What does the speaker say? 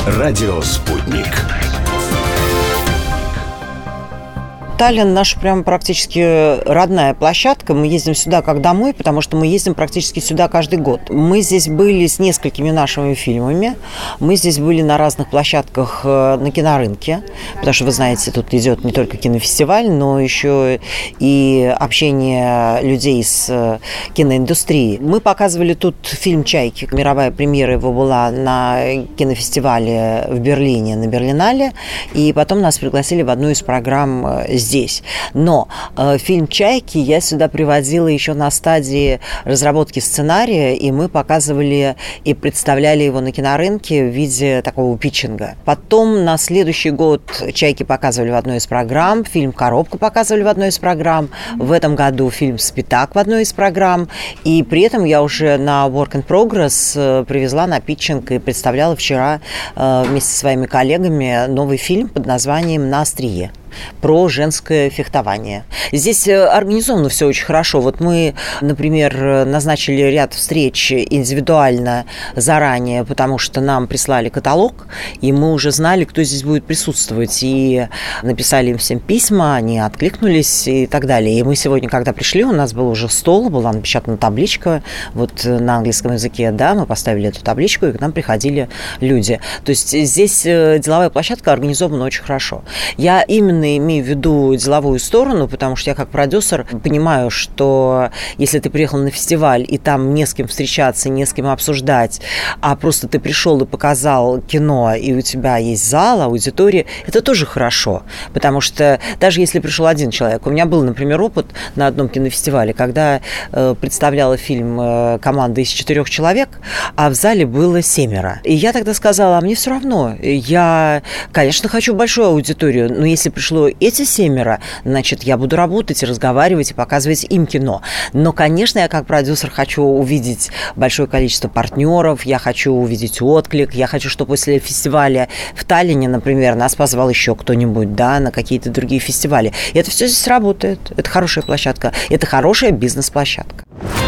Радио «Спутник». Таллин наша прям практически родная площадка. Мы ездим сюда как домой, потому что мы ездим практически сюда каждый год. Мы здесь были с несколькими нашими фильмами. Мы здесь были на разных площадках на кинорынке, потому что, вы знаете, тут идет не только кинофестиваль, но еще и общение людей с киноиндустрией. Мы показывали тут фильм «Чайки». Мировая премьера его была на кинофестивале в Берлине, на Берлинале. И потом нас пригласили в одну из программ здесь. Но фильм «Чайки» я сюда приводила еще на стадии разработки сценария, и мы показывали и представляли его на кинорынке в виде такого питчинга. Потом на следующий год «Чайки» показывали в одной из программ, фильм «Коробка» показывали в одной из программ, в этом году фильм «Спитак» в одной из программ, и при этом я уже на Work in Progress привезла на питчинг и представляла вчера вместе со своими коллегами новый фильм под названием «На острие», про женское фехтование. Здесь организовано все очень хорошо. Вот мы, например, назначили ряд встреч индивидуально заранее, потому что нам прислали каталог, и мы уже знали, кто здесь будет присутствовать. И написали им всем письма, они откликнулись и так далее. И мы сегодня, когда пришли, у нас был уже стол, была напечатана табличка вот на английском языке, да, мы поставили эту табличку, и к нам приходили люди. То есть здесь деловая площадка организована очень хорошо. Я именно имею в виду деловую сторону, потому что я как продюсер понимаю, что если ты приехал на фестиваль, и там не с кем встречаться, не с кем обсуждать, а просто ты пришел и показал кино, и у тебя есть зал, аудитория, это тоже хорошо. Потому что даже если пришел один человек, у меня был, например, опыт на одном кинофестивале, когда представляла фильм команда из 4 человек, а в зале было 7. И я тогда сказала, а мне все равно, я, конечно, хочу большую аудиторию, но если пришло эти 7, значит, я буду работать и разговаривать, и показывать им кино. Но, конечно, я как продюсер хочу увидеть большое количество партнеров, я хочу увидеть отклик, я хочу, чтобы после фестиваля в Таллине, например, нас позвал еще кто-нибудь, да, на какие-то другие фестивали. И это все здесь работает. Это хорошая площадка. Это хорошая бизнес-площадка.